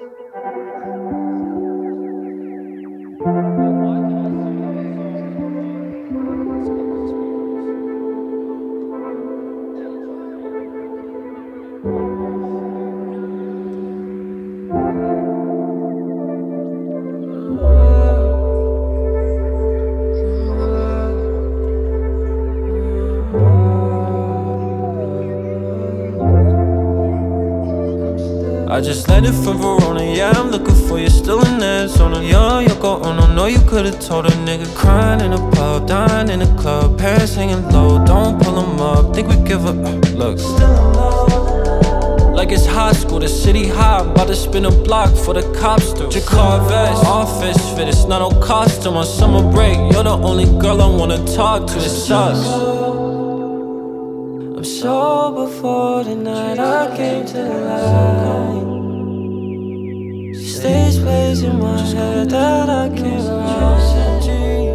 I just landed from Verona, yeah, I'm looking for you, still in Arizona. Young Yoko Ono, know you could've told a nigga. Crying in a pub, dying in a club, parents hanging low, don't pull them up, think we give up. Look, still in love. Like it's high school, the city high, I'm about to spin a block for the cops through. Jacquard vest, office fit, it's not no costume. On summer break, you're the only girl I wanna talk to, it sucks. I'm sober for the night, I came to the light. Stays plays in my head that I can't lie.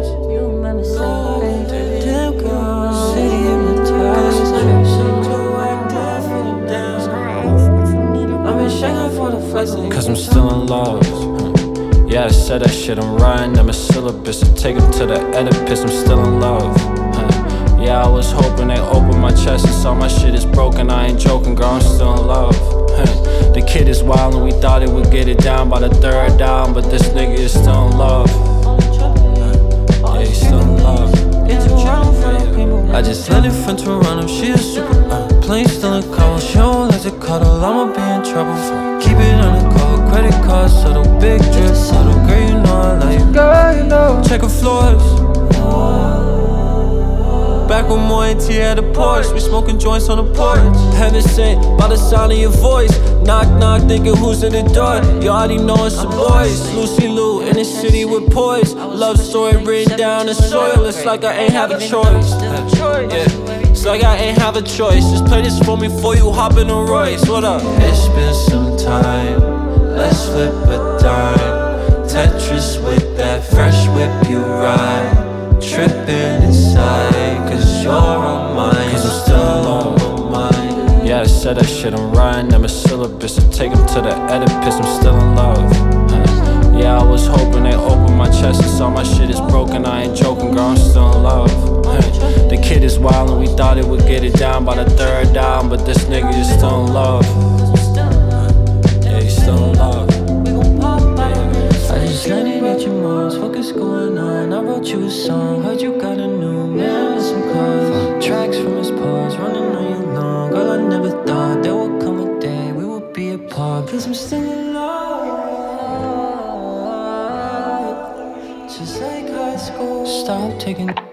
Damn girl, city hypnotized. Too active for the dance. I've been shaking for the flexing, cause I'm still in love. Yeah, I said that shit, I'm writing them a syllabus. I take them to the Oedipus, I'm still in love. Yeah, I was hoping they opened my chest and saw my shit is broken. I ain't joking, girl, I'm still in love. The kid is wild and we thought it would get it down by the third down, but this nigga is still in love. Yeah, he's still in love. I just landed from Toronto, she a super plane still in cold, she don't like to cuddle, I'ma be in trouble. Keep it on the call, credit card, subtle, big drip, subtle. Girl, you know I like you, girl, you know. Checking floors. Back with more AT at the Porsche, we smoking joints on the porch. Heaven sent by the sound of your voice. Knock, knock, thinking who's at the door. You already know it's the boys. Lucy Lou in the city with poise. Love story written down in soil. It's like I ain't have a choice. Yeah, it's like I ain't have a choice. Just play this for me before you hop in a Royce. What up? It's been some time, let's flip a dime. Tetris with that fresh whip you ride. Tripping inside, cause you're on mine. Cause I'm still on my mind. Yeah, I said that shit, I'm writing them a syllabus. I take them to the Oedipus, I'm still in love. Yeah, I was hoping they opened my chest and saw my shit is broken. I ain't joking, girl, I'm still in love. The kid is wild and we thought it would get it down by the third down, but this nigga is still in love. Yeah, he's still in love. I just landed at your mom's, fuck is going on? I wrote you a song, heard you got a new man with some cars. Tracks from his paws, running on you long. Girl, I never thought there would come a day we would be apart. Cause I'm still in love, just like high school. Stop taking